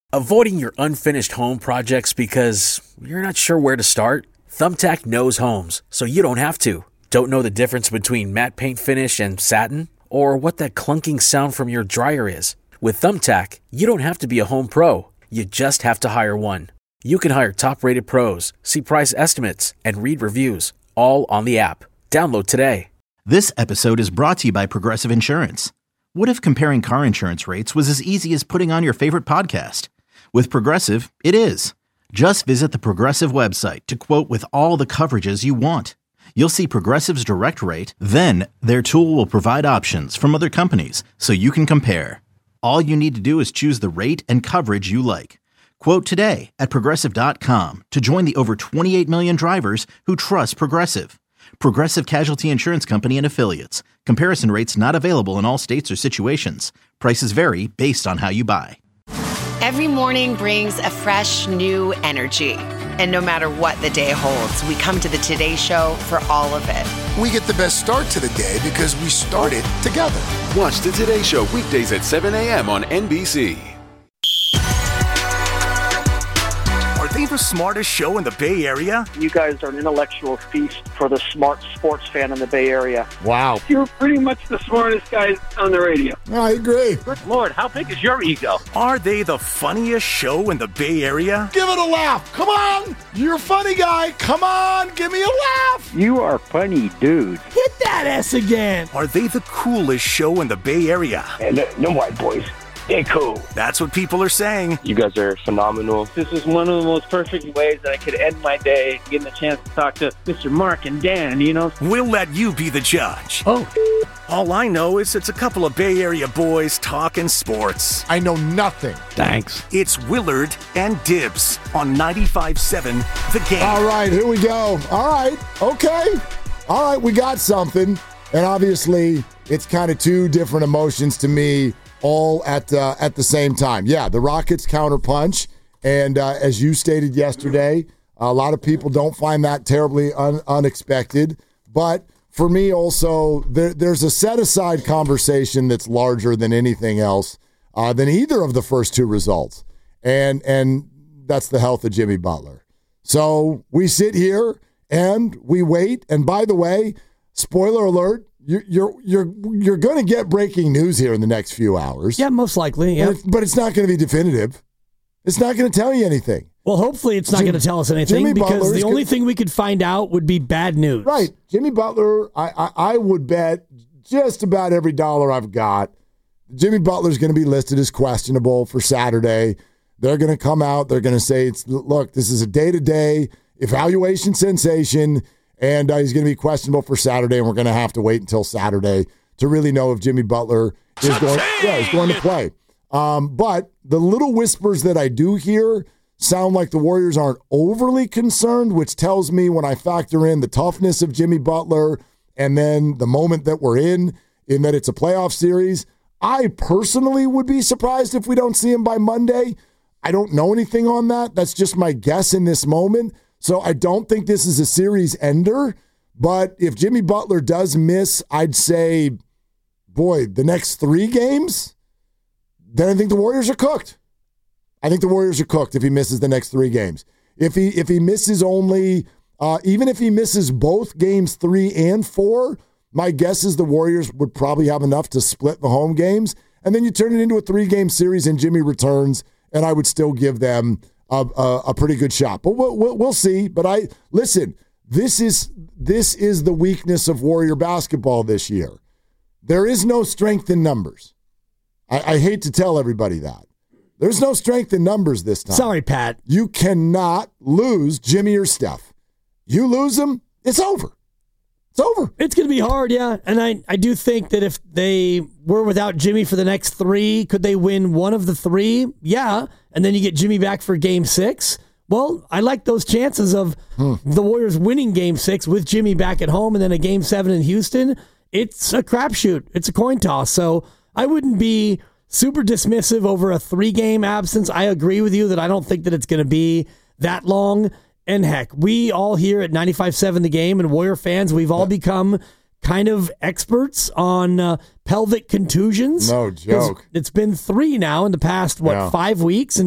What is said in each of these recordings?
Avoiding your unfinished home projects because you're not sure where to start? Thumbtack knows homes, so you don't have to. Don't know the difference between matte paint finish and satin? Or what that clunking sound from your dryer is? With Thumbtack, you don't have to be a home pro. You just have to hire one. You can hire top-rated pros, see price estimates, and read reviews, all on the app. Download today. This episode is brought to you by Progressive Insurance. What if comparing car insurance rates was as easy as putting on your favorite podcast? With Progressive, it is. Just visit the Progressive website to quote with all the coverages you want. You'll see Progressive's direct rate, then their tool will provide options from other companies so you can compare. All you need to do is choose the rate and coverage you like. Quote today at Progressive.com to join the over 28 million drivers who trust Progressive. Progressive Casualty Insurance Company and Affiliates. Comparison rates not available in all states or situations. Prices vary based on how you buy. Every morning brings a fresh, new energy. And no matter what the day holds, we come to the Today Show for all of it. We get the best start to the day because we started together. Watch the Today Show weekdays at 7 a.m. on NBC. Are they the smartest show in the Bay Area? You guys are an intellectual feast for the smart sports fan in the Bay Area. Wow. You're pretty much the smartest guys on the radio. I agree. Good Lord, how big is your ego? Are they the funniest show in the Bay Area? Give it a laugh. Come on. You're a funny guy. Come on. Give me a laugh. You are funny, dude. Hit that S again. Are they the coolest show in the Bay Area? And no white boys. They're cool. That's what people are saying. You guys are phenomenal. This is one of the most perfect ways that I could end my day, getting a chance to talk to Mr. Mark and Dan, you know? We'll let you be the judge. Oh. All I know is it's a couple of Bay Area boys talking sports. I know nothing. Thanks. It's Willard and Dibs on 95.7 The Game. All right, here we go. All right, okay. All right, we got something. And obviously, it's kind of two different emotions to me all at the same time. Yeah, the Rockets counterpunch. And as you stated yesterday, a lot of people don't find that terribly unexpected. But for me also, there's a set-aside conversation that's larger than anything else, than either of the first two results. And that's the health of Jimmy Butler. So we sit here and we wait. And by the way, spoiler alert, you're going to get breaking news here in the next few hours. Yeah, most likely. Yeah, but it's not going to be definitive. It's not going to tell you anything. Well, hopefully it's not going to tell us anything because the only thing we could find out would be bad news. Right, Jimmy Butler. I would bet just about every dollar I've got, Jimmy Butler's going to be listed as questionable for Saturday. They're going to come out. They're going to say, look, this is a day-to-day evaluation sensation. And he's going to be questionable for Saturday, and we're going to have to wait until Saturday to really know if Jimmy Butler is going to play. But the little whispers that I do hear sound like the Warriors aren't overly concerned, which tells me when I factor in the toughness of Jimmy Butler and then the moment that we're in that it's a playoff series, I personally would be surprised if we don't see him by Monday. I don't know anything on that. That's just my guess in this moment. So I don't think this is a series ender, but if Jimmy Butler does miss, I'd say, boy, the next 3 games, then I think the Warriors are cooked. I think the Warriors are cooked if he misses the next 3 games. If he misses only, even if he misses both games 3 and 4, my guess is the Warriors would probably have enough to split the home games, and then you turn it into a 3-game series and Jimmy returns, and I would still give them a pretty good shot, but we'll see. But listen. This is the weakness of Warrior basketball this year. There is no strength in numbers. I hate to tell everybody that. There's no strength in numbers this time. Sorry, Pat. You cannot lose Jimmy or Steph. You lose them, it's over. It's over. It's going to be hard, yeah. And I do think that if they were without Jimmy for the next 3, could they win one of the 3? Yeah. And then you get Jimmy back for Game 6. Well, I like those chances of the Warriors winning Game 6 with Jimmy back at home and then a Game 7 in Houston. It's a crapshoot. It's a coin toss. So I wouldn't be super dismissive over a 3-game absence. I agree with you that I don't think that it's going to be that long. And heck, we all here at 95.7 The Game and Warrior fans, we've all become kind of experts on pelvic contusions. No joke. It's been 3 now in the past, 5 weeks, and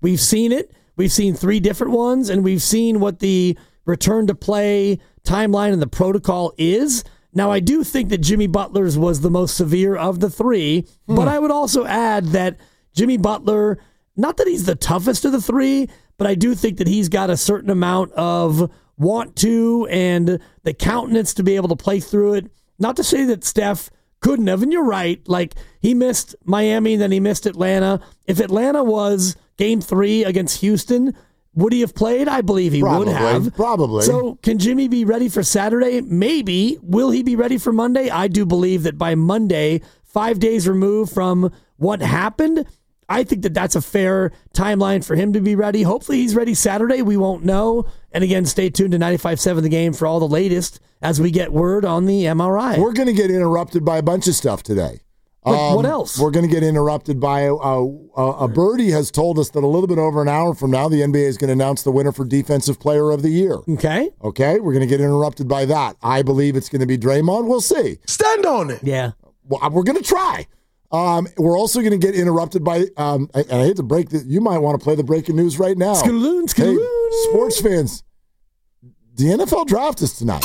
We've seen it. We've seen 3 different ones, and we've seen what the return to play timeline and the protocol is. Now, I do think that Jimmy Butler's was the most severe of the 3, but I would also add that Jimmy Butler, not that he's the toughest of the 3, but I do think that he's got a certain amount of want to and the countenance to be able to play through it. Not to say that Steph couldn't have, and you're right, like he missed Miami, then he missed Atlanta. If Atlanta was game 3 against Houston, would he have played? I believe he would have. Probably. So can Jimmy be ready for Saturday? Maybe. Will he be ready for Monday? I do believe that by Monday, 5 days removed from what happened, I think that that's a fair timeline for him to be ready. Hopefully he's ready Saturday. We won't know. And again, stay tuned to 95.7 The Game for all the latest as we get word on the MRI. We're going to get interrupted by a bunch of stuff today. What else? We're going to get interrupted by a birdie has told us that a little bit over an hour from now, the NBA is going to announce the winner for Defensive Player of the Year. Okay. Okay, we're going to get interrupted by that. I believe it's going to be Draymond. We'll see. Stand on it. Yeah. Well, we're going to try. We're also going to get interrupted by, and I hate to break this, you might want to play the breaking news right now. Skaloon. Hey, sports fans, the NFL draft is tonight.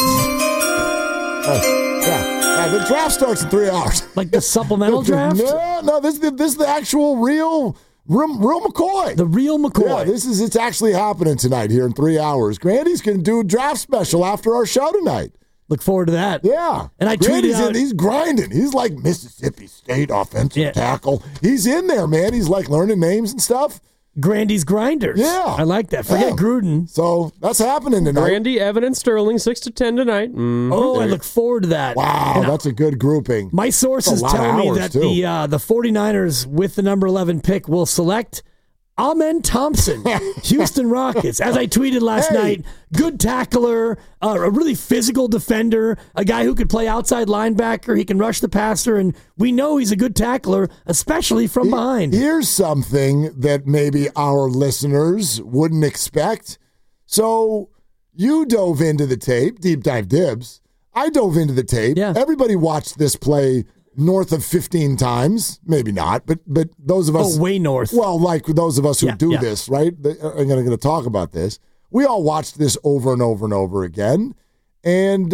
The draft starts in 3 hours. Like the supplemental draft? No, this is the actual real McCoy. The real McCoy. Yeah, it's actually happening tonight here in 3 hours. Grandy's going to do a draft special after our show tonight. Look forward to that. Yeah. And I tweeted out, he's grinding. He's like Mississippi State offensive tackle. He's in there, man. He's like learning names and stuff. Grandy's Grinders. Yeah. I like that. Forget Gruden. So that's happening tonight. Grandy, Evan, and Sterling, 6-10 tonight. Mm-hmm. I look forward to that. Wow, that's a good grouping. My sources tell me that the 49ers with the number 11 pick will select Amen Thompson, Houston Rockets. As I tweeted last night, good tackler, a really physical defender, a guy who could play outside linebacker. He can rush the passer, and we know he's a good tackler, especially from behind. Here's something that maybe our listeners wouldn't expect. So you dove into the tape, deep dive dibs. I dove into the tape. Yeah. Everybody watched this play north of 15 times, maybe not, but those of us way north. Well, like those of us who do this, right? Are going to talk about this. We all watched this over and over and over again. And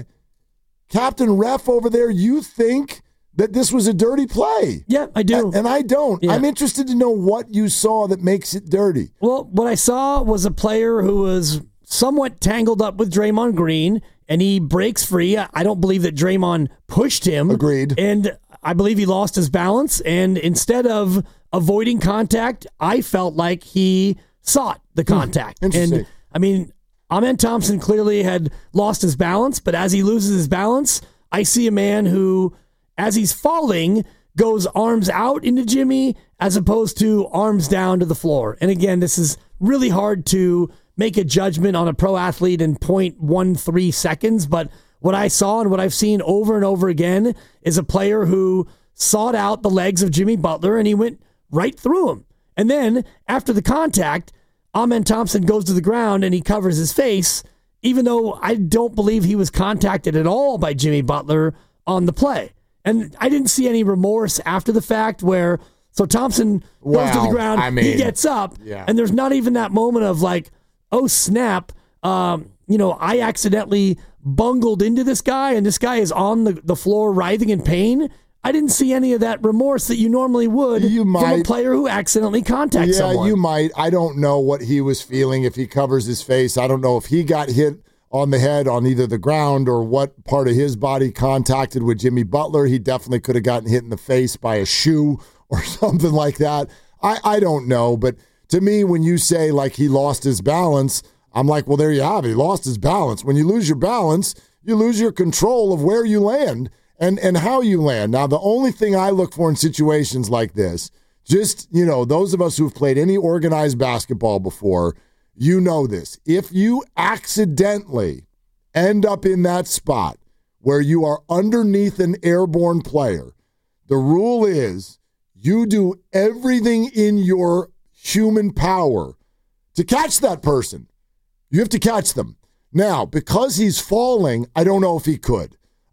Captain Ref over there, you think that this was a dirty play? Yeah, I do. And I don't. Yeah. I'm interested to know what you saw that makes it dirty. Well, what I saw was a player who was somewhat tangled up with Draymond Green, and he breaks free. I don't believe that Draymond pushed him. Agreed. And I believe he lost his balance. And instead of avoiding contact, I felt like he sought the contact. Interesting. And I mean, Amen Thompson clearly had lost his balance, but as he loses his balance, I see a man who, as he's falling, goes arms out into Jimmy as opposed to arms down to the floor. And again, this is really hard to make a judgment on a pro athlete in 0.13 seconds, but what I saw and what I've seen over and over again is a player who sought out the legs of Jimmy Butler and he went right through him. And then after the contact, Amen Thompson goes to the ground and he covers his face, even though I don't believe he was contacted at all by Jimmy Butler on the play. And I didn't see any remorse after the fact where, so Thompson goes to the ground, he gets up, and there's not even that moment of like, oh snap, I accidentally bungled into this guy and this guy is on the floor writhing in pain. I didn't see any of that remorse that you normally would from a player who accidentally contacts someone. Yeah, you might. I don't know what he was feeling if he covers his face. I don't know if he got hit on the head on either the ground or what part of his body contacted with Jimmy Butler. He definitely could have gotten hit in the face by a shoe or something like that. I don't know, but to me, when you say like he lost his balance, I'm like, well, there you have it. He lost his balance. When you lose your balance, you lose your control of where you land and how you land. Now, the only thing I look for in situations like this, just, those of us who've played any organized basketball before, you know this. If you accidentally end up in that spot where you are underneath an airborne player, the rule is you do everything in your human power to catch that person. You have to catch them. Now, because he's falling, I don't know if he could.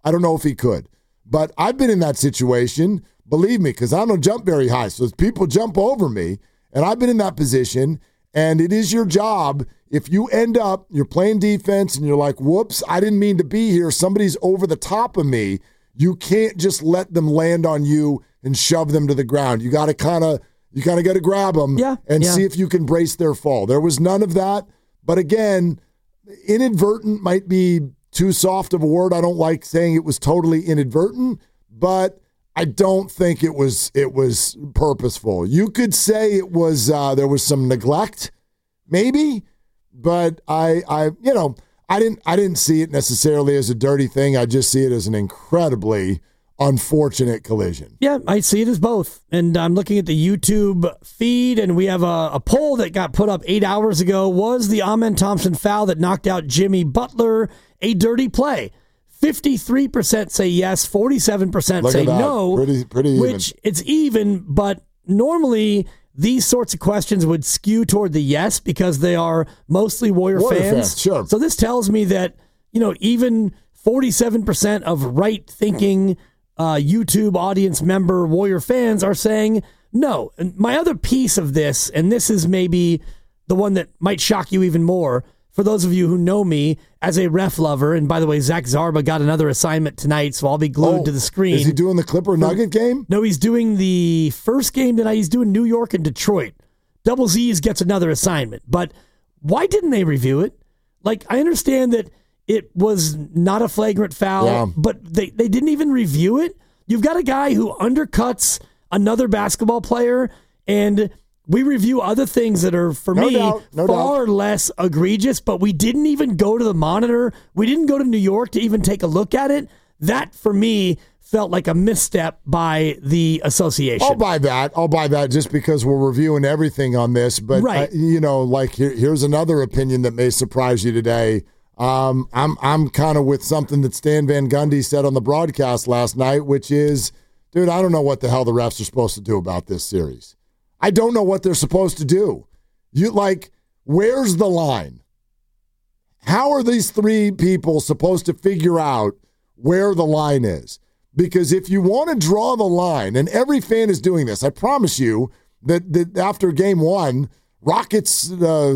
But I've been in that situation, believe me, because I don't jump very high. So people jump over me, And I've been in that position, and it is your job. If you end up, you're playing defense, and you're like, whoops, I didn't mean to be here. Somebody's over the top of me. You can't just let them land on you and shove them to the ground. You got to kind of got to grab them and see if you can brace their fall. There was none of that. But again, inadvertent might be too soft of a word. I don't like saying it was totally inadvertent, but I don't think it was purposeful. You could say it was there was some neglect, maybe, but I didn't see it necessarily as a dirty thing. I just see it as an incredibly unfortunate collision. Yeah, I see it as both. And I'm looking at the YouTube feed, and we have a poll that got put up 8 hours ago. Was the Amen Thompson foul that knocked out Jimmy Butler a dirty play? 53% say yes, 47% say no. Pretty even. Which it's even, but normally these sorts of questions would skew toward the yes because they are mostly Warrior fans. Sure. So this tells me that, even 47% of right-thinking YouTube audience member Warrior fans are saying no. And my other piece of this, and this is maybe the one that might shock you even more, for those of you who know me as a ref lover, and by the way, Zach Zarba got another assignment tonight, so I'll be glued to the screen. Is he doing the Clipper Nugget game? No, he's doing the first game tonight. He's doing New York and Detroit. Double Z's gets another assignment. But why didn't they review it? I understand that it was not a flagrant foul, but they didn't even review it. You've got a guy who undercuts another basketball player, and we review other things that are, for me, far less egregious, but we didn't even go to the monitor. We didn't go to New York to even take a look at it. That, for me, felt like a misstep by the association. I'll buy that just because we're reviewing everything on this. But, right. Here's another opinion that may surprise you today. I'm kind of with something that Stan Van Gundy said on the broadcast last night, which is, dude, I don't know what the hell the refs are supposed to do about this series. I don't know what they're supposed to do. Where's the line? How are these three people supposed to figure out where the line is? Because if you want to draw the line, and every fan is doing this, I promise you that after game one, Rockets,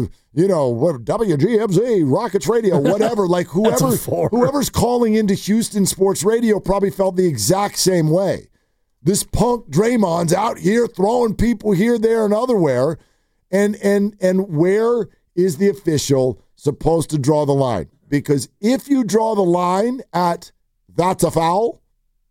WGFZ, Rockets Radio, whatever, whoever's calling into Houston sports radio probably felt the exact same way. This punk Draymond's out here throwing people here, there, and otherwhere. And where is the official supposed to draw the line? Because if you draw the line at that's a foul,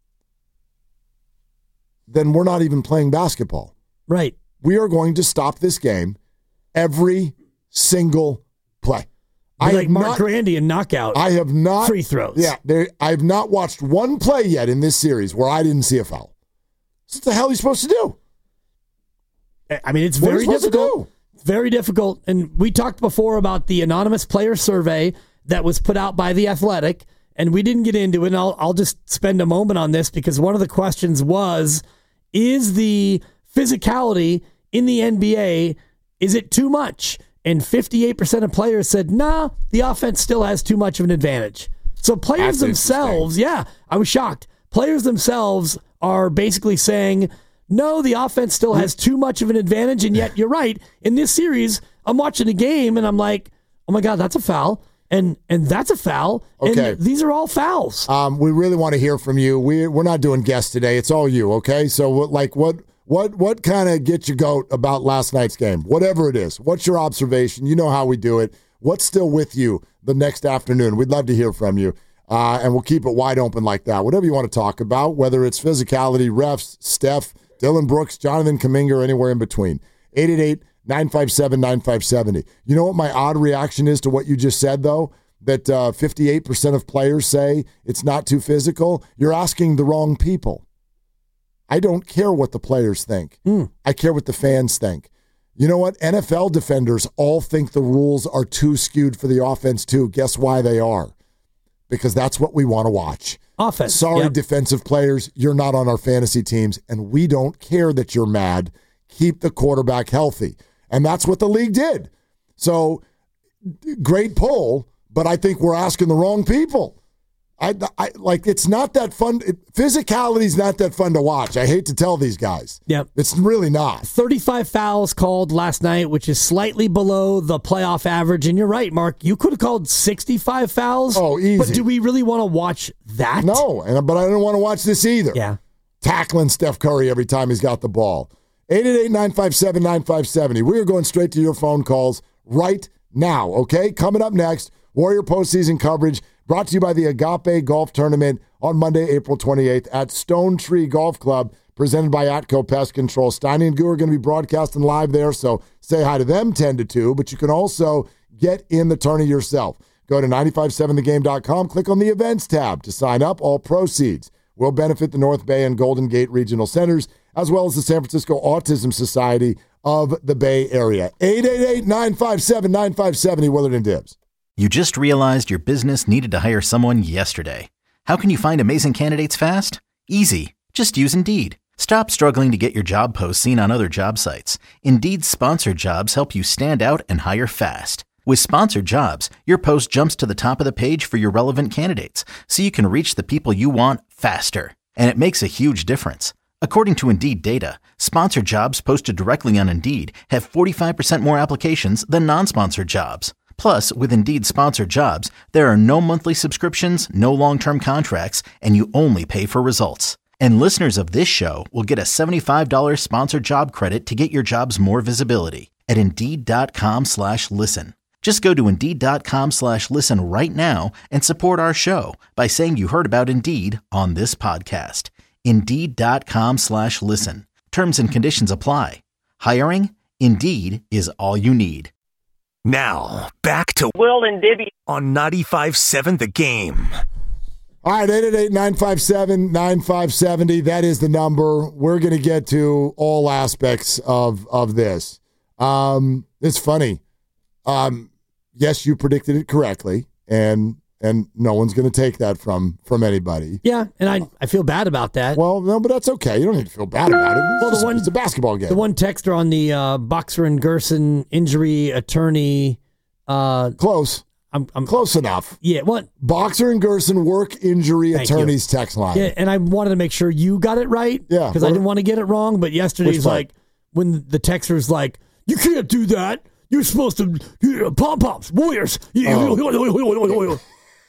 then we're not even playing basketball. Right. We are going to stop this game every single play. Like Mark Grandy and knockout. I have not free throws. Yeah, I have not watched one play yet in this series where I didn't see a foul. What the hell are you supposed to do? I mean, it's very difficult. It's very difficult. And we talked before about the anonymous player survey that was put out by The Athletic, and we didn't get into it. And I'll just spend a moment on this because one of the questions was, is the physicality in the NBA, is it too much? And 58% of players said, nah, the offense still has too much of an advantage. So players themselves, I was shocked. Players themselves are basically saying, no, the offense still has too much of an advantage, and yet you're right. In this series, I'm watching a game, and I'm like, oh, my God, that's a foul, and that's a foul, okay. And these are all fouls. We really want to hear from you. We're not doing guests today. It's all you, okay? So, what kind of gets your goat about last night's game? Whatever it is. What's your observation? You know how we do it. What's still with you the next afternoon? We'd love to hear from you. And we'll keep it wide open like that. Whatever you want to talk about, whether it's physicality, refs, Steph, Dylan Brooks, Jonathan Kuminga, or anywhere in between. 888-957-9570. You know what my odd reaction is to what you just said, though? That 58% of players say it's not too physical. You're asking the wrong people. I don't care what the players think. I care what the fans think. You know what? NFL defenders all think the rules are too skewed for the offense, too. Guess why they are? Because that's what we want to watch. Offense. Sorry, defensive players, you're not on our fantasy teams, and we don't care that you're mad. Keep the quarterback healthy. And that's what the league did. So, great poll, but I think we're asking the wrong people. I like, it's not that fun. Physicality is not that fun to watch. I hate to tell these guys. Yep. It's really not. 35 fouls called last night, which is slightly below the playoff average. And you're right, Mark. You could have called 65 fouls. Oh, easy. But do we really want to watch that? No, but I don't want to watch this either. Yeah. Tackling Steph Curry every time he's got the ball. 888-957-9570. We are going straight to your phone calls right now, okay? Coming up next, Warrior postseason coverage brought to you by the Agape Golf Tournament on Monday, April 28th at Stone Tree Golf Club, presented by Atco Pest Control. Steiny and Goo are going to be broadcasting live there, so say hi to them 10 to 2, but you can also get in the tourney yourself. Go to 957thegame.com, click on the events tab to sign up. All proceeds will benefit the North Bay and Golden Gate Regional Centers, as well as the San Francisco Autism Society of the Bay Area. 888-957-9570, Willard and Dibs. You just realized your business needed to hire someone yesterday. How can you find amazing candidates fast? Easy. Just use Indeed. Stop struggling to get your job posts seen on other job sites. Indeed's sponsored jobs help you stand out and hire fast. With sponsored jobs, your post jumps to the top of the page for your relevant candidates, so you can reach the people you want faster. And it makes a huge difference. According to Indeed data, sponsored jobs posted directly on Indeed have 45% more applications than non-sponsored jobs. Plus, with Indeed sponsored jobs, there are no monthly subscriptions, no long-term contracts, and you only pay for results. And listeners of this show will get a $75 sponsored job credit to get your jobs more visibility at Indeed.com/listen. Just go to Indeed.com/listen right now and support our show by saying you heard about Indeed on this podcast. Indeed.com/listen. Terms and conditions apply. Hiring? Indeed is all you need. Now, back to Will and Dibby on 95.7 The Game. All right, 888-957-9570. That is the number. We're going to get to all aspects of this. It's funny. Yes, you predicted it correctly, and no one's going to take that from anybody. Yeah, and I feel bad about that. Well, no, but that's okay. You don't need to feel bad about it. It's a basketball game. The one texter on the Boxer and Gerson injury attorney. Close. I'm close enough. Yeah, what? Boxer and Gerson work injury attorneys text line. Yeah, and I wanted to make sure you got it right. Yeah. Because I didn't want to get it wrong, but yesterday's like, when the texter's like, you can't do that. You're supposed to, pom-poms, Warriors. I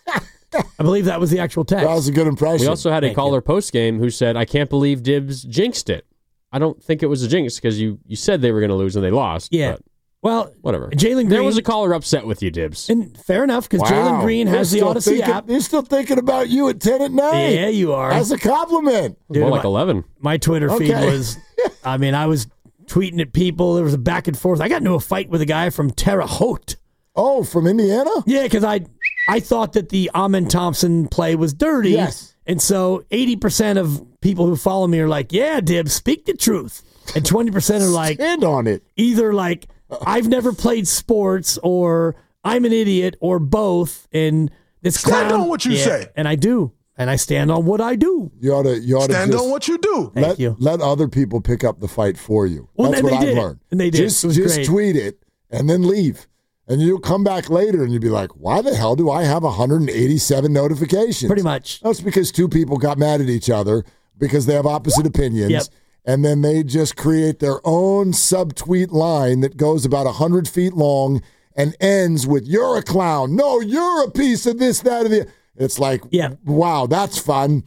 believe that was the actual text. That was a good impression. We also had a caller post-game who said, I can't believe Dibs jinxed it. I don't think it was a jinx because you said they were going to lose and they lost. Yeah. But well, whatever. Jalen Green. There was a caller upset with you, Dibs. And fair enough, because Jalen Green has the Odyssey app. They're still thinking about you at 10 at night. Yeah, you are. As a compliment. Dude, more like 11. My Twitter feed was, I was tweeting at people. There was a back and forth. I got into a fight with a guy from Terre Haute. Oh, from Indiana? Yeah, because I thought that the Amen Thompson play was dirty. Yes. And so 80% of people who follow me are like, yeah, Dibs, speak the truth. And 20% are like, stand on it. Either like, I've never played sports, or I'm an idiot, or both. And this stand on what you say. And I do. And I stand on what I do. You ought to stand on what you do. Thank you. Let other people pick up the fight for you. Well, That's what I've learned. And they did. Just tweet it and then leave. And you'll come back later and you'll be like, why the hell do I have 187 notifications? Pretty much. That's because two people got mad at each other because they have opposite opinions. Yep. And then they just create their own subtweet line that goes about 100 feet long and ends with, you're a clown. No, you're a piece of this, that, or the... It's like, wow, that's fun.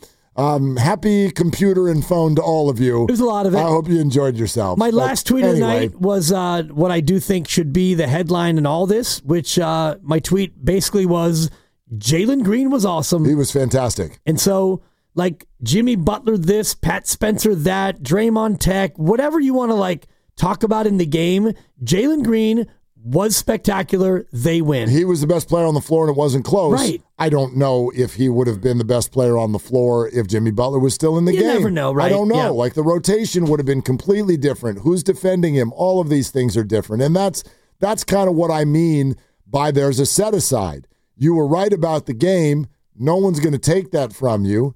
Happy computer and phone to all of you. There's a lot of it. I hope you enjoyed yourself. My last tweet of the night was what I do think should be the headline in all this, which my tweet basically was, Jalen Green was awesome. He was fantastic. And so, like, Jimmy Butler this, Pat Spencer that, Draymond Tech, whatever you want to, talk about in the game, Jalen Green was spectacular. They win. He was the best player on the floor, and it wasn't close. Right. I don't know if he would have been the best player on the floor if Jimmy Butler was still in the game. You never know, right? I don't know. Yeah. The rotation would have been completely different. Who's defending him? All of these things are different. And that's kind of what I mean by there's a set-aside. You were right about the game. No one's going to take that from you.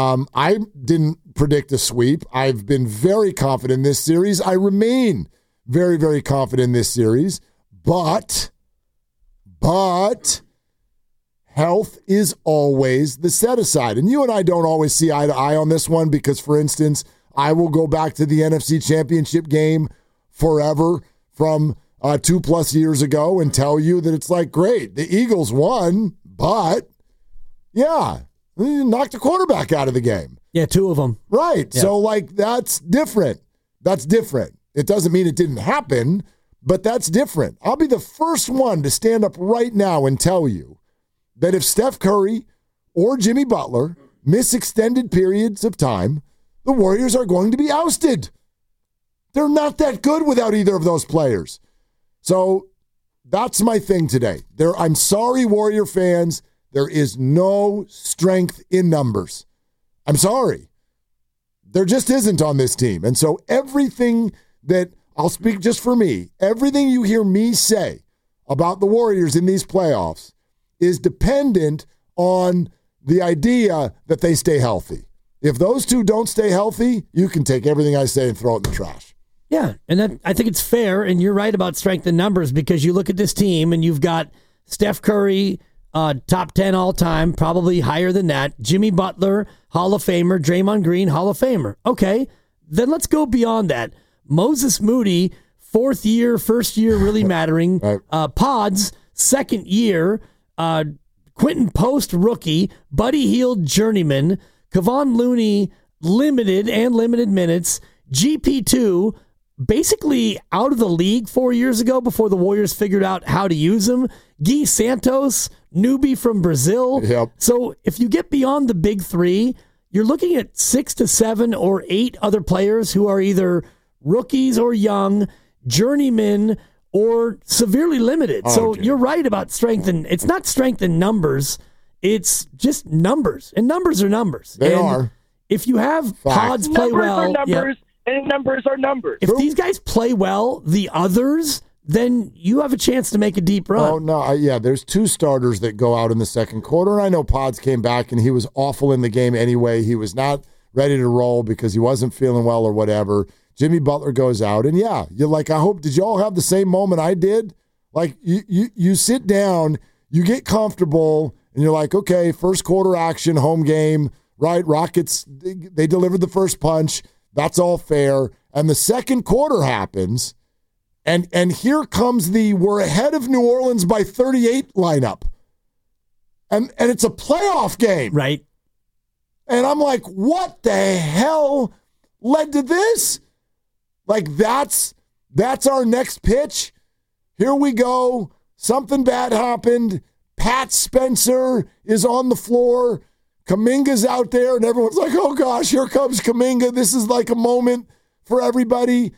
I didn't predict a sweep. I've been very confident in this series. I remain very, very confident in this series. But, health is always the set-aside. And you and I don't always see eye to eye on this one because, for instance, I will go back to the NFC Championship game forever from 2+ years ago and tell you that it's like, great, the Eagles won, but, yeah, you knocked the quarterback out of the game. Yeah, 2 of them. Right. Yeah. So, like, that's different. That's different. It doesn't mean it didn't happen, but that's different. I'll be the first one to stand up right now and tell you that if Steph Curry or Jimmy Butler miss extended periods of time, the Warriors are going to be ousted. They're not that good without either of those players. So that's my thing today. I'm sorry, Warrior fans. There is no strength in numbers. I'm sorry. There just isn't on this team. And so everything that, I'll speak just for me, everything you hear me say about the Warriors in these playoffs is dependent on the idea that they stay healthy. If those two don't stay healthy, you can take everything I say and throw it in the trash. Yeah, and I think it's fair, and you're right about strength in numbers because you look at this team and you've got Steph Curry, top 10 all-time, probably higher than that. Jimmy Butler, Hall of Famer. Draymond Green, Hall of Famer. Okay, then let's go beyond that. Moses Moody, 4th year, 1st year really mattering. Right. Pods, 2nd year. Quentin Post, rookie. Buddy Hield, journeyman. Kevon Looney, limited minutes. GP2, basically out of the league 4 years ago before the Warriors figured out how to use him. Gui Santos, newbie from Brazil. Yep. So if you get beyond the big 3, you're looking at 6 to 7 or 8 other players who are either rookies or young, journeymen, or severely limited. So you're right about strength. And it's not strength in numbers. It's just numbers. And numbers are numbers. They are. If you have Pods play well. Numbers are numbers, and numbers are numbers. If these guys play well, the others, then you have a chance to make a deep run. Oh, no. There's 2 starters that go out in the second quarter. And I know Pods came back and he was awful in the game anyway. He was not ready to roll because he wasn't feeling well or whatever. Jimmy Butler goes out. And you're like, did you all have the same moment I did? Like, you sit down, you get comfortable, and you're like, okay, first quarter action, home game, right? Rockets, they delivered the first punch. That's all fair. And the second quarter happens, and here comes the we're ahead of New Orleans by 38 lineup. And it's a playoff game. Right. And I'm like, what the hell led to this? Like, that's our next pitch. Here we go. Something bad happened. Pat Spencer is on the floor. Kuminga's out there, and everyone's like, oh, gosh, here comes Kuminga. This is like a moment for everybody.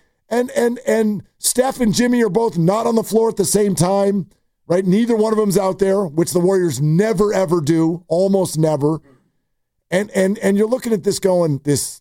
And Steph and Jimmy are both not on the floor at the same time, right? Neither one of them's out there, which the Warriors never, ever do, almost never. And you're looking at this going, this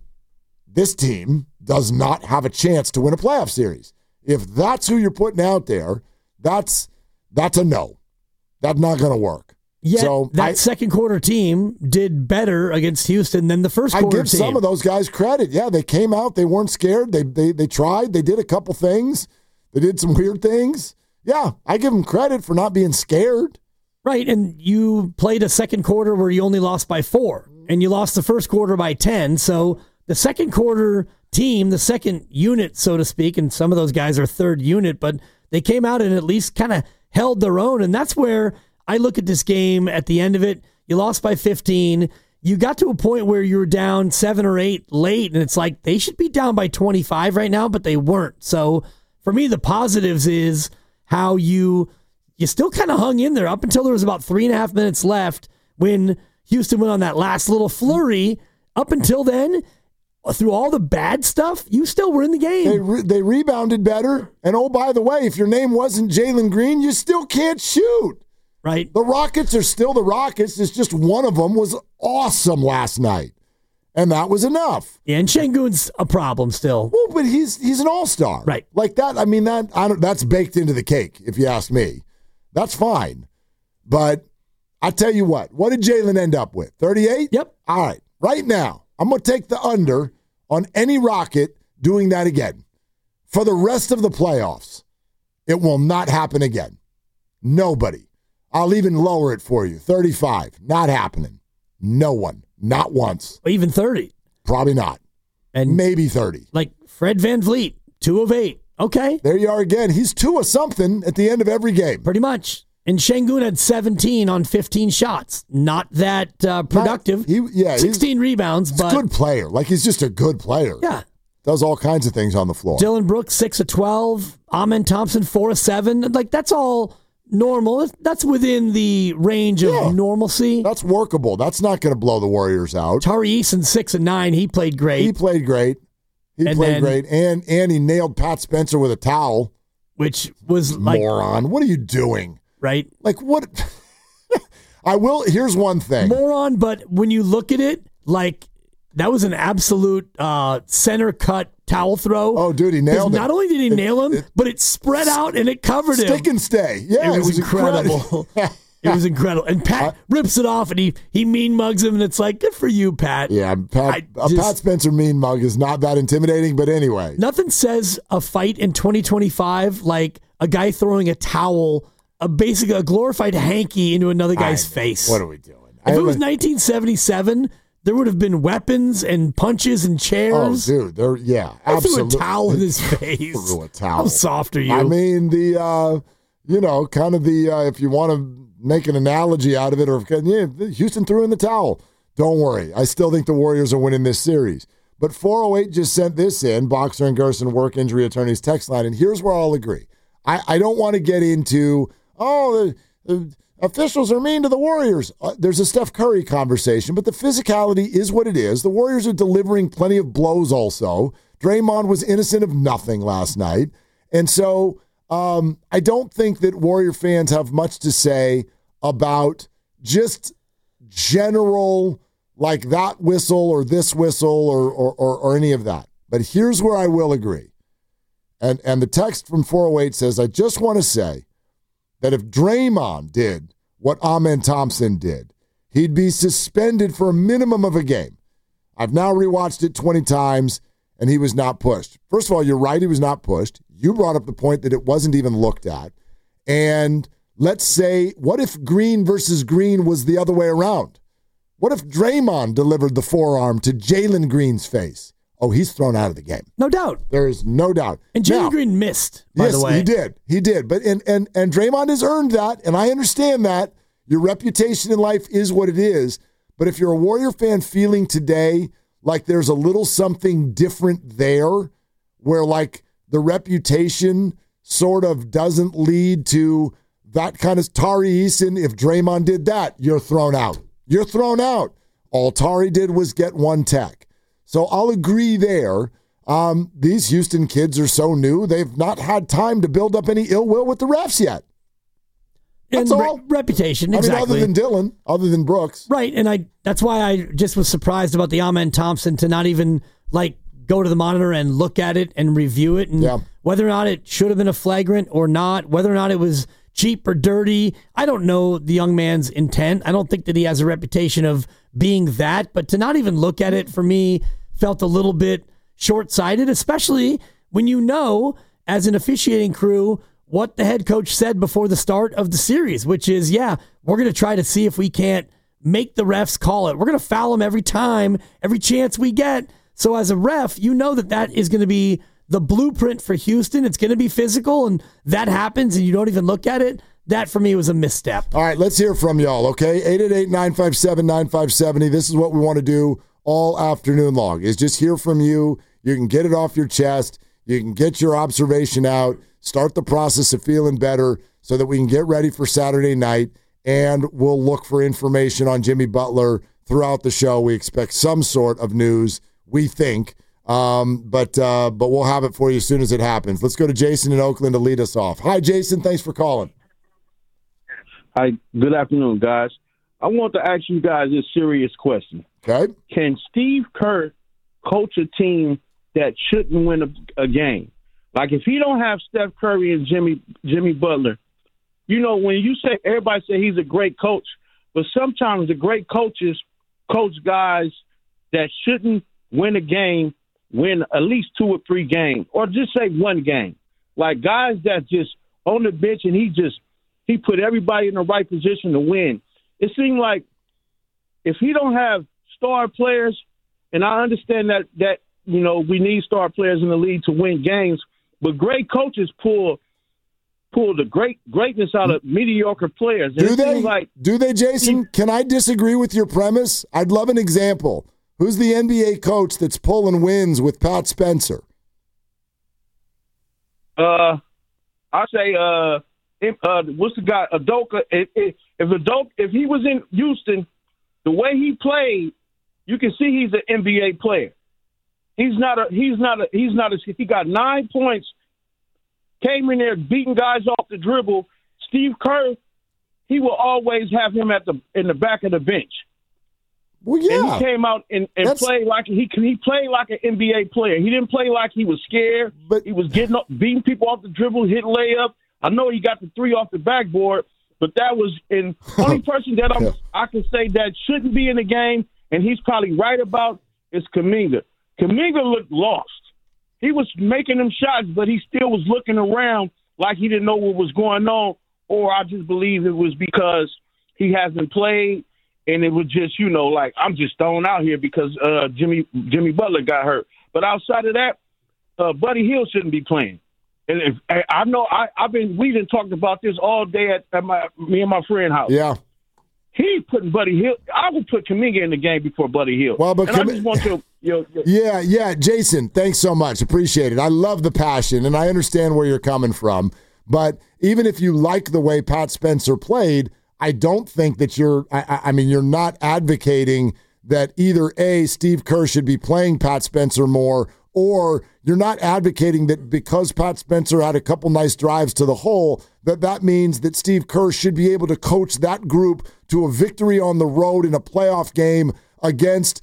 team does not have a chance to win a playoff series. If that's who you're putting out there, that's a no. That's not going to work. Yet so that second quarter team did better against Houston than the first quarter team. I give some of those guys credit. Yeah, they came out. They weren't scared. They tried. They did a couple things. They did some weird things. Yeah, I give them credit for not being scared. Right, and you played a second quarter where you only lost by 4, and you lost the first quarter by 10. So the second quarter team, the second unit, so to speak, and some of those guys are third unit, but they came out and at least kind of held their own, and that's where I look at this game at the end of it. You lost by 15. You got to a point where you were down 7 or 8 late, and it's like they should be down by 25 right now, but they weren't. So for me, the positives is how you still kind of hung in there up until there was about 3.5 minutes left when Houston went on that last little flurry. Up until then, through all the bad stuff, you still were in the game. They rebounded better. And oh, by the way, if your name wasn't Jalen Green, you still can't shoot. Right. The Rockets are still the Rockets. It's just one of them was awesome last night. And that was enough. Yeah, and Şengün's a problem still. Well, but he's an all-star. Right. Like that, I mean, that's baked into the cake, if you ask me. That's fine. But I tell you what did Jalen end up with? 38? Yep. All right. Right now, I'm going to take the under on any Rocket doing that again. For the rest of the playoffs, it will not happen again. Nobody. I'll even lower it for you. 35. Not happening. No one. Not once. Even 30. Probably not. And maybe 30. Like Fred VanVleet, 2 of 8. Okay. There you are again. He's 2 of something at the end of every game. Pretty much. And Şengün had 17 on 15 shots. Not that productive. 16 rebounds, but... He's a good player. Like, he's just a good player. Yeah. Does all kinds of things on the floor. Dillon Brooks, 6 of 12. Amen Thompson, 4 of 7. Like, that's all normal. That's within the range of normalcy. That's workable. That's not going to blow the Warriors out. Tari Eason, 6 of 9. He played great. He played great. And he nailed Pat Spencer with a towel. Which was like... Moron. What are you doing? Right? Like, what? Here's one thing. Moron, but when you look at it, like, that was an absolute center cut towel throw. Oh, dude, he nailed it. Not only did he nail him, but it spread out and it covered him. Stick and stay. Yeah, it was incredible. It was incredible. And Pat rips it off and he mean mugs him, and it's like, good for you, Pat. Yeah, Pat Spencer mean mug is not that intimidating, but anyway. Nothing says a fight in 2025 like a guy throwing a towel, basically a glorified hanky into another guy's face. What are we doing? If it was 1977, there would have been weapons and punches and chairs. Oh, dude, absolutely. I threw a towel in his face. Threw a towel. How soft are you? I mean, if you want to make an analogy out of it, or Houston threw in the towel. Don't worry. I still think the Warriors are winning this series. But 408 just sent this in, Boxer and Gerson Work Injury Attorneys text line, and here's where I'll agree. I don't want to get into, the officials are mean to the Warriors. There's a Steph Curry conversation, but the physicality is what it is. The Warriors are delivering plenty of blows also. Draymond was innocent of nothing last night. And so I don't think that Warrior fans have much to say about just general, like that whistle or this whistle or any of that. But here's where I will agree. And the text from 408 says, I just want to say that if Draymond did what Amen Thompson did, he'd be suspended for a minimum of a game. I've now rewatched it 20 times, and he was not pushed. First of all, you're right, he was not pushed. You brought up the point that it wasn't even looked at. And let's say, what if Green versus Green was the other way around? What if Draymond delivered the forearm to Jalen Green's face? Oh, he's thrown out of the game. No doubt. There is no doubt. And Jalen Green missed, by the way. Yes, he did. But and Draymond has earned that, and I understand that. Your reputation in life is what it is. But if you're a Warrior fan feeling today like there's a little something different there, where like the reputation sort of doesn't lead to that kind of Tari Eason, if Draymond did that, you're thrown out. You're thrown out. All Tari did was get one tech. So I'll agree there. These Houston kids are so new, they've not had time to build up any ill will with the refs yet. That's all. Reputation, exactly. I mean, other than Dillon, other than Brooks. Right, and that's why I just was surprised about the Amen Thompson to not even like go to the monitor and look at it and review it, and whether or not it should have been a flagrant or not, whether or not it was cheap or dirty. I don't know the young man's intent. I don't think that he has a reputation of being that, but to not even look at it for me felt a little bit short-sighted, especially when you know, as an officiating crew, what the head coach said before the start of the series, which is, we're going to try to see if we can't make the refs call it. We're going to foul them every time, every chance we get. So as a ref, you know that is going to be the blueprint for Houston. It's going to be physical, and that happens, and you don't even look at it. That, for me, was a misstep. All right, let's hear from y'all, okay? 888-957-9570. This is what we want to do all afternoon long, is just hear from you. You can get it off your chest. You can get your observation out, start the process of feeling better so that we can get ready for Saturday night, and we'll look for information on Jimmy Butler throughout the show. We expect some sort of news, we think, but we'll have it for you as soon as it happens. Let's go to Jason in Oakland to lead us off. Hi, Jason. Thanks for calling. Hi. Good afternoon, guys. I want to ask you guys a serious question. Okay. Can Steve Kerr coach a team that shouldn't win a game? Like, if he don't have Steph Curry and Jimmy Butler, when you say, everybody say he's a great coach, but sometimes the great coaches coach guys that shouldn't win a game, win at least 2 or 3 games, or just say one game. Like guys that just on the bench and he just he put everybody in the right position to win. It seemed like if he don't have star players, and I understand that we need star players in the league to win games, but great coaches pull the greatness out of mediocre players. And Do they, Jason? Can I disagree with your premise? I'd love an example. Who's the NBA coach that's pulling wins with Pat Spencer? I say what's the guy? Udoka. If he was in Houston, the way he played, you can see he's an NBA player. He got 9 points. Came in there beating guys off the dribble. Steve Kerr, he will always have him in the back of the bench. Well, yeah. And he came out and played like he played like an NBA player. He didn't play like he was scared, but he was beating people off the dribble, hit layup. I know he got the 3 off the backboard, but that was the only person that I can say that shouldn't be in the game, and he's probably right about, is Kuminga. Kuminga looked lost. He was making them shots, but he still was looking around like he didn't know what was going on, or I just believe it was because he hasn't played, and it was just, like, I'm just thrown out here because Jimmy Butler got hurt. But outside of that, Buddy Hield shouldn't be playing. And we done talked about this all day at me and my friend house. Yeah. He putting Buddy Hield. I would put Kuminga in the game before Buddy Hield. Well, but I just want your Yeah, Jason, thanks so much. Appreciate it. I love the passion, and I understand where you're coming from. But even if you like the way Pat Spencer played, I don't think that you're not advocating that either A, Steve Kerr should be playing Pat Spencer more, or you're not advocating that because Pat Spencer had a couple nice drives to the hole, that means that Steve Kerr should be able to coach that group to a victory on the road in a playoff game against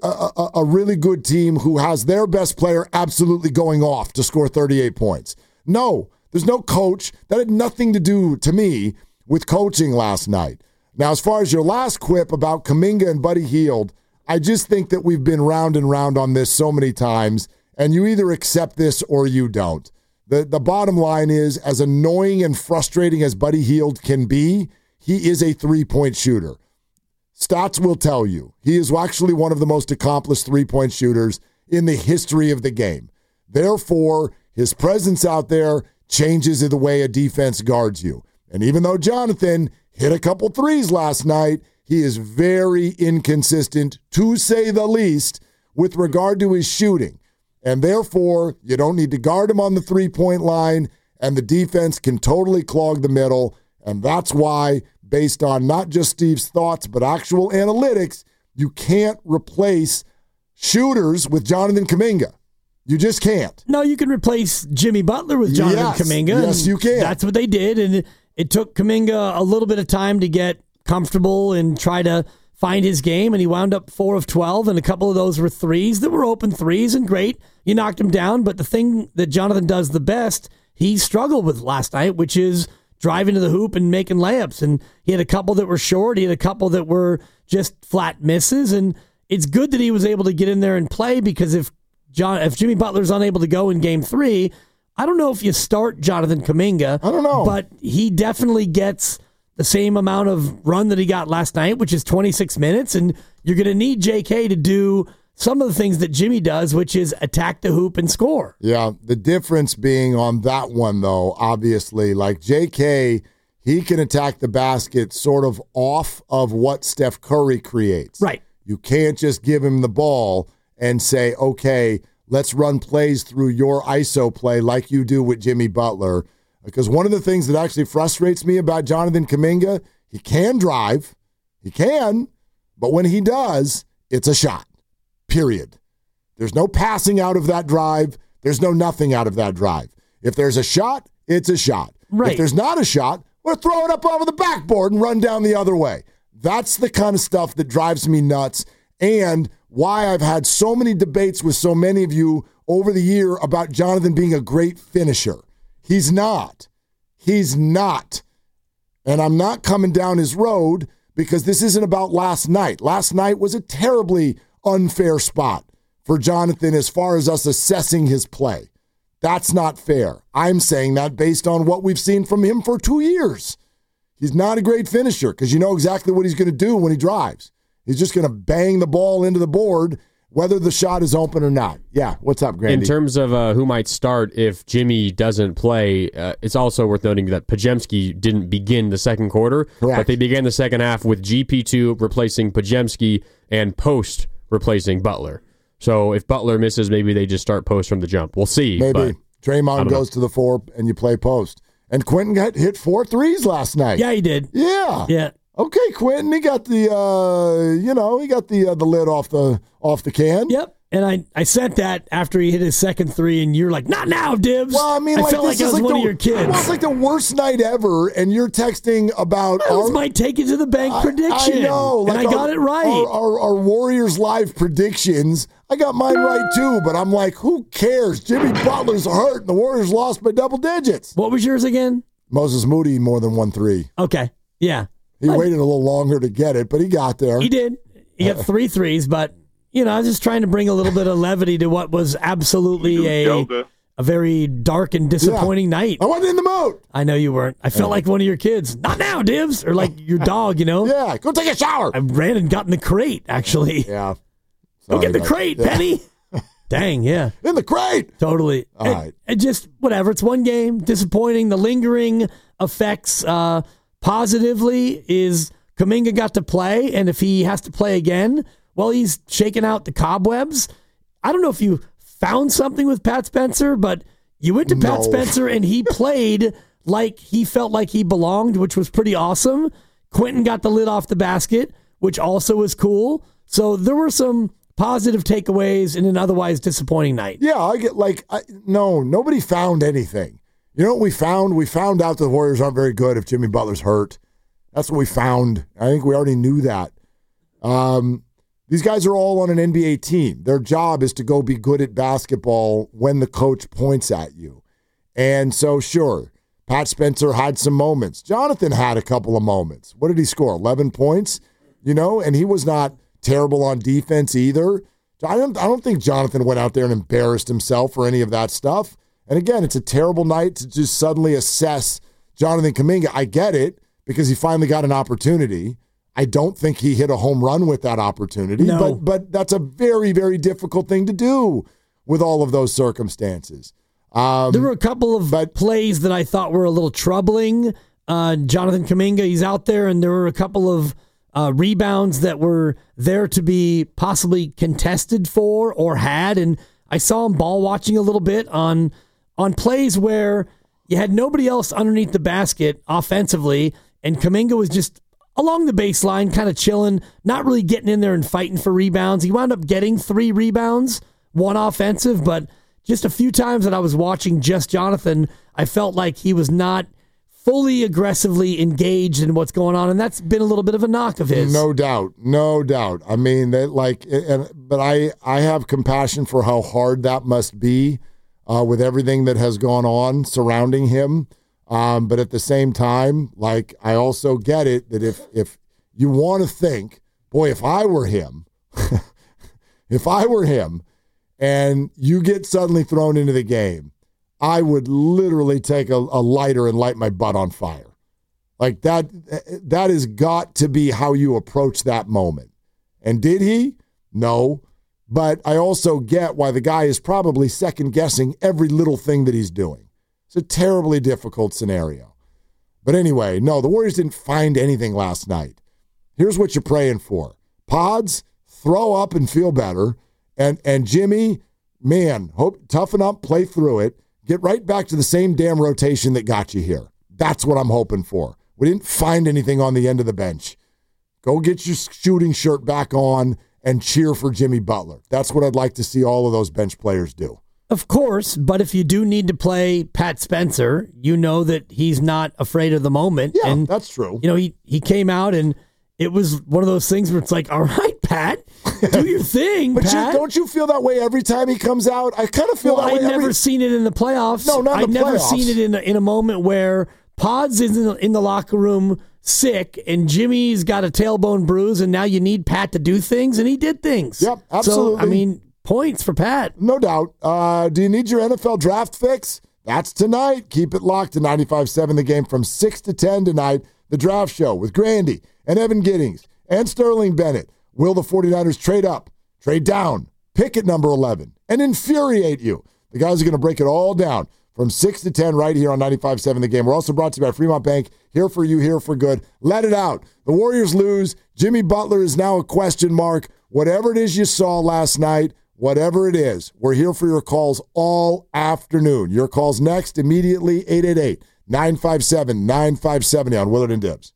a really good team who has their best player absolutely going off to score 38 points. No, there's no coach. That had nothing to do, to me, with coaching last night. Now, as far as your last quip about Kuminga and Buddy Hield, I just think that we've been round and round on this so many times, and you either accept this or you don't. The bottom line is, as annoying and frustrating as Buddy Hield can be, he is a three-point shooter. Stats will tell you he is actually one of the most accomplished three-point shooters in the history of the game. Therefore, his presence out there changes the way a defense guards you. And even though Jonathan hit a couple threes last night, he is very inconsistent, to say the least, with regard to his shooting. And therefore, you don't need to guard him on the three-point line, and the defense can totally clog the middle. And that's why, based on not just Steve's thoughts, but actual analytics, you can't replace shooters with Jonathan Kuminga. You just can't. No, you can replace Jimmy Butler with Jonathan Kuminga. Yes, you can. That's what they did, and it took Kuminga a little bit of time to get comfortable and try to find his game, and he wound up 4 of 12, and a couple of those were threes that were open threes, and great. You knocked him down, but the thing that Jonathan does the best, he struggled with last night, which is driving to the hoop and making layups, and he had a couple that were short, he had a couple that were just flat misses, and it's good that he was able to get in there and play, because if Jimmy Butler's unable to go in Game 3, I don't know if you start Jonathan Kuminga. I don't know. But he definitely gets the same amount of run that he got last night, which is 26 minutes, and you're going to need JK to do some of the things that Jimmy does, which is attack the hoop and score. Yeah, the difference being on that one, though, obviously, like JK, he can attack the basket sort of off of what Steph Curry creates. Right. You can't just give him the ball and say, okay, let's run plays through your ISO play like you do with Jimmy Butler. Because one of the things that actually frustrates me about Jonathan Kuminga, he can drive. He can. But when he does, it's a shot. Period. There's no passing out of that drive. There's no nothing out of that drive. If there's a shot, it's a shot. Right. If there's not a shot, we'll throw it up over the backboard and run down the other way. That's the kind of stuff that drives me nuts, and why I've had so many debates with so many of you over the year about Jonathan being a great finisher. He's not. He's not. And I'm not coming down his road because this isn't about last night. Last night was a terribly unfair spot for Jonathan as far as us assessing his play. That's not fair. I'm saying that based on what we've seen from him for 2 years. He's not a great finisher because you know exactly what he's going to do when he drives. He's just going to bang the ball into the board, whether the shot is open or not. Yeah, what's up, Grandy? In terms of who might start if Jimmy doesn't play, it's also worth noting that Podziemski didn't begin the second quarter, Correct. but they began the second half with GP2 replacing Podziemski and Post replacing Butler. So if Butler misses, maybe they just start Post from the jump. We'll see. Maybe. Draymond goes to the 4 and you play Post. And Quentin got hit 4 threes last night. Yeah, he did. Yeah. Yeah. Okay, Quentin, he got the the lid off the can. Yep. And I sent that after he hit his second 3, and you're like, not now, Dibs. Well, I mean, felt like I was one of your kids. Well, it's like the worst night ever, and you're texting about that was my take it to the bank prediction. I know. Like and I got it right. Our Warriors Live predictions, I got mine right too, but I'm like, who cares? Jimmy Butler's hurt, and the Warriors lost by double digits. What was yours again? Moses Moody more than 1 3. Okay. Yeah. He waited a little longer to get it, but he got there. He did. He got 3 threes, but, I was just trying to bring a little bit of levity to what was absolutely a very dark and disappointing night. I wasn't in the mood. I know you weren't. I felt like one of your kids. Not now, Dibs. Or like your dog, Yeah, go take a shower. I ran and got in the crate, actually. Yeah. Go get the crate, Penny. Dang, yeah. In the crate. Totally. All right. And just, whatever. It's one game. Disappointing. The lingering effects positively is Kuminga got to play, and if he has to play again, well, he's shaking out the cobwebs. I don't know if you found something with Pat Spencer, but you went to Pat Spencer, and he played like he felt like he belonged, which was pretty awesome. Quentin got the lid off the basket, which also was cool. So there were some positive takeaways in an otherwise disappointing night. Yeah, I get nobody found anything. You know what we found? We found out the Warriors aren't very good if Jimmy Butler's hurt. That's what we found. I think we already knew that. These guys are all on an NBA team. Their job is to go be good at basketball when the coach points at you. And so, sure, Pat Spencer had some moments. Jonathan had a couple of moments. What did he score? 11 points? And he was not terrible on defense either. I don't think Jonathan went out there and embarrassed himself or any of that stuff. And again, it's a terrible night to just suddenly assess Jonathan Kuminga. I get it because he finally got an opportunity. I don't think he hit a home run with that opportunity, but that's a very, very difficult thing to do with all of those circumstances. There were a couple of plays that I thought were a little troubling. Jonathan Kuminga, he's out there, and there were a couple of rebounds that were there to be possibly contested for or had, and I saw him ball watching a little bit on plays where you had nobody else underneath the basket offensively, and Kuminga was just along the baseline, kind of chilling, not really getting in there and fighting for rebounds. He wound up getting 3 rebounds, 1 offensive, but just a few times that I was watching just Jonathan, I felt like he was not fully aggressively engaged in what's going on, and that's been a little bit of a knock of his. No doubt. I mean, but I have compassion for how hard that must be with everything that has gone on surrounding him. But at the same time, I also get it that if you want to think, boy, if I were him, and you get suddenly thrown into the game, I would literally take a lighter and light my butt on fire. Like that has got to be how you approach that moment. And did he? No. But I also get why the guy is probably second-guessing every little thing that he's doing. It's a terribly difficult scenario. But anyway, no, the Warriors didn't find anything last night. Here's what you're praying for. Pods, throw up and feel better. And Jimmy, man, toughen up, play through it. Get right back to the same damn rotation that got you here. That's what I'm hoping for. We didn't find anything on the end of the bench. Go get your shooting shirt back on and cheer for Jimmy Butler. That's what I'd like to see all of those bench players do. Of course, but if you do need to play Pat Spencer, you know that he's not afraid of the moment. Yeah, and, that's true. He came out, and it was one of those things where it's like, all right, Pat, do your thing, but Pat. Don't you feel that way every time he comes out? I kind of feel that way. I've never seen it in the playoffs. No, not in the playoffs. I've never seen it in a moment where Pods is in the locker room sick, and Jimmy's got a tailbone bruise, and now you need Pat to do things, and he did things. Yep, absolutely. So, points for Pat. No doubt. Do you need your NFL draft fix? That's tonight. Keep it locked to 95.7 The Game from 6 to 10 tonight. The Draft Show with Grandy and Evan Giddings and Sterling Bennett. Will the 49ers trade up, trade down, pick at number 11, and infuriate you? The guys are going to break it all down from 6 to 10 right here on 95.7 The Game. We're also brought to you by Fremont Bank. Here for you, here for good. Let it out. The Warriors lose. Jimmy Butler is now a question mark. Whatever it is you saw last night, whatever it is, we're here for your calls all afternoon. Your calls next, immediately, 888-957-9570 on Willard and Dibs.